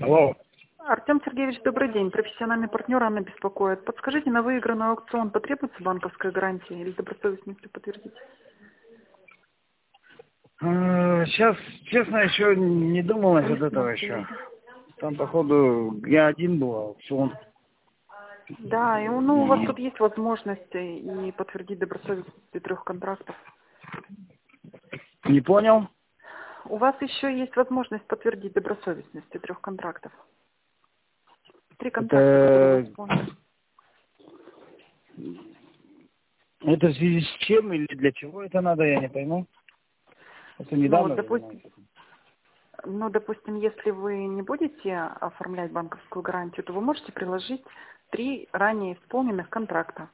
Алло. Артем Сергеевич, добрый день. Профессиональный партнер Анна беспокоит. Подскажите, на выигранный аукцион потребуется банковская гарантия или добросовестностью подтвердить? Сейчас, честно, еще не думал насчет Не этого смотрели. еще. Там, походу, я один был, аукцион. Да, и у вас тут есть возможность и подтвердить добросовестность 3 контрактов. Не понял? У вас еще есть возможность подтвердить добросовестность 3 контрактов. 3 контракта, которые вы Это, исполнили. это в связи с чем или для чего это надо, я не пойму. Это Ну, вот, недавно допустим, занимаюсь. если вы не будете оформлять банковскую гарантию, то вы можете приложить 3 ранее исполненных контракта.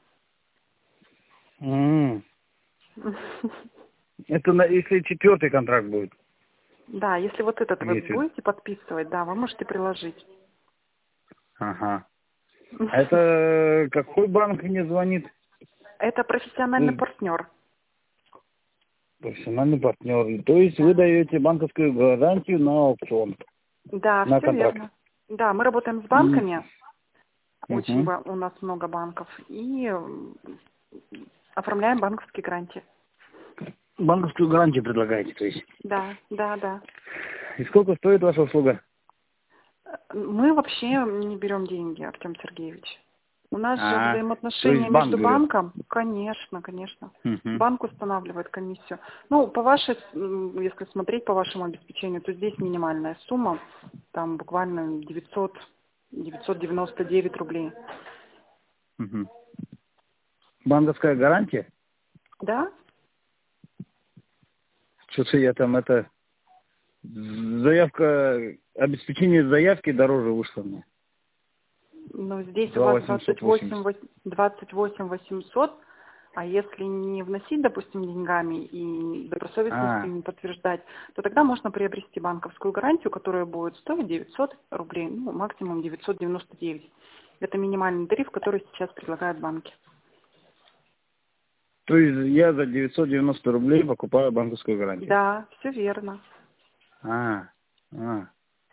Это если 4-й контракт будет. Да, если вот этот вы Если... будете подписывать, да, вы можете приложить. Ага. А это какой банк мне звонит? Это профессиональный партнер. Профессиональный партнер. То есть вы Да, даете банковскую гарантию на аукцион, да, на все контракт. верно. Да, мы работаем с И... банками, Мгм. у нас много банков, и оформляем банковские гарантии. Банковскую гарантию предлагаете, то есть. Да, да, да. И сколько стоит ваша услуга? Мы вообще не берем деньги, Артем Сергеевич. У нас же То есть взаимоотношения банк между берет. банком, конечно, конечно. Мгм. Банк устанавливает комиссию. Ну, по вашей, если смотреть по вашему обеспечению, то здесь минимальная сумма, там буквально 999 рублей. Мгм. Банковская гарантия? Да? Что-то я там это... Заявка... Обеспечение заявки дороже вышло мне. Ну, здесь у Два вас 880. 28 800, а если не вносить, допустим, деньгами и добросовестностью не подтверждать, то тогда можно приобрести банковскую гарантию, которая будет стоить 900 рублей, ну, максимум 999. Это минимальный тариф, который сейчас предлагают банки. То есть я за 990 рублей покупаю банковскую гарантию. Да, все верно. А. А.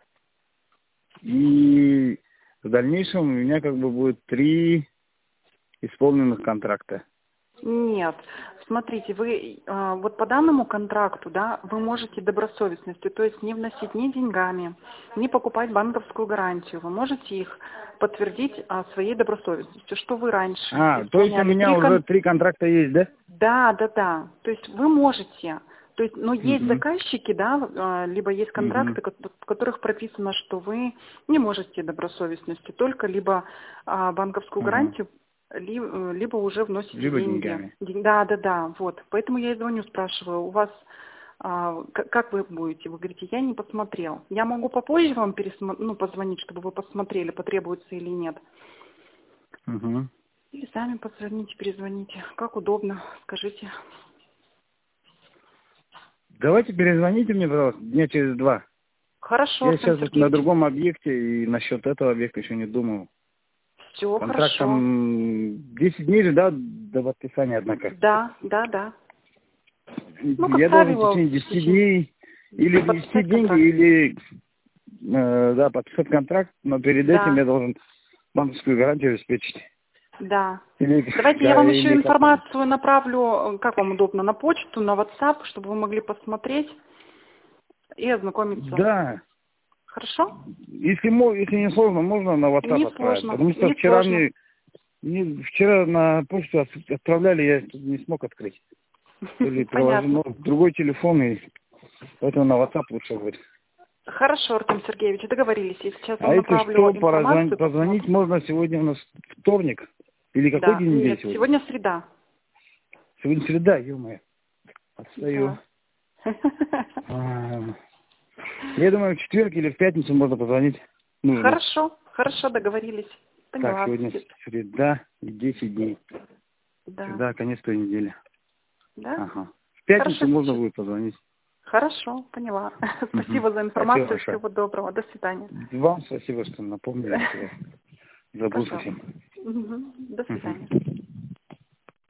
И в дальнейшем у меня как бы будет 3 исполненных контракта. Нет, смотрите, вы вот по данному контракту, да, вы можете добросовестностью, то есть не вносить ни деньгами, не покупать банковскую гарантию. Вы можете их подтвердить своей добросовестностью, что вы раньше То есть у исполняли меня уже 3 контракта есть, да? Да, да, да. То есть вы можете. То есть, но есть Угу. заказчики, да, либо есть Угу. контракты, в которых прописано, что вы не можете добросовестностью, только либо банковскую Угу. гарантию, либо уже вносите Либо деньги. деньгами. Да, да, да, вот. Поэтому я и звоню, спрашиваю, у вас как вы будете? Вы говорите, я не посмотрел. Я могу попозже вам позвонить, чтобы вы посмотрели, потребуется или нет. Угу. Или сами позвоните, перезвоните. Как удобно, скажите. Давайте перезвоните мне, пожалуйста, дня через 2. Хорошо, Я Артем сейчас вот на Сергеевич. другом объекте и насчет этого объекта еще не думал. Все Контракт хорошо. там 10 дней же, да, до подписания, однако. Да, да, да. Ну, как Я должен в правило, течение 10 дней или внести подписать деньги, контракт. или подписать контракт, но перед этим Да, я должен банковскую гарантию обеспечить. да. Или, Давайте я вам еще или как там. информацию направлю, как вам удобно, на почту, на WhatsApp, чтобы вы могли посмотреть и ознакомиться. Да, Хорошо? если не сложно, можно на WhatsApp Не отправить. сложно, Потому что не вчера сложно. вчера на почту отправляли, я не смог открыть. Или Понятно. приложено другой телефон, и поэтому на WhatsApp лучше будет. Хорошо, Артем Сергеевич, договорились. Я сейчас А вам если направлю что, информацию, позвонить посмотрим. можно сегодня у нас вторник. Или какой Да, день недели нет, сегодня? сегодня среда. Сегодня среда, ё-моё. Отстаю. Да. А, Я думаю, в четверг или в пятницу можно позвонить. Нужно. Хорошо, хорошо, договорились. Так, Поняла. сегодня среда и 10 дней. Да, Среда, конец той недели. да? Ага. В Хорошо, пятницу можно сейчас. будет позвонить. Хорошо, поняла. Угу. Спасибо за Спасибо информацию, большое. всего доброго, до свидания. Вам спасибо, что напомнили. Что я забыл Пожалуйста. совсем. Мгм. До Угу. свидания.